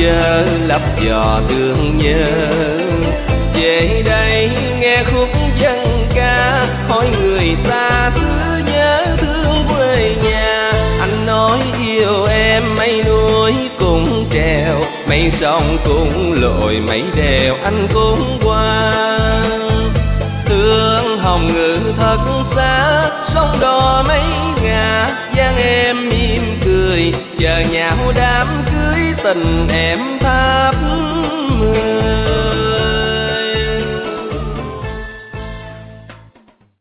dơ lấp dò thương nhớ. Về đây nghe khúc dân ca, hỏi người xa xứ nhớ thương quê nhà. Anh nói yêu em mấy núi cũng trèo, mấy sông cũng lội, mấy đèo anh cũng qua. Tương hồng ngự thật xa, sông đò mấy ngả, dáng em mỉm cười chờ nhau đám cưới tình em thắp hương.